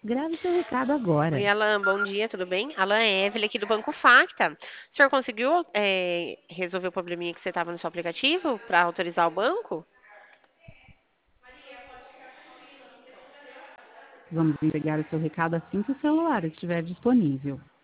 Grave seu recado agora. Oi, Alan, bom dia, tudo bem? Alan, é Evelyn aqui do Banco Facta. O senhor conseguiu, resolver o probleminha que você estava no seu aplicativo para autorizar o banco? Vamos entregar o seu recado assim que o celular estiver disponível.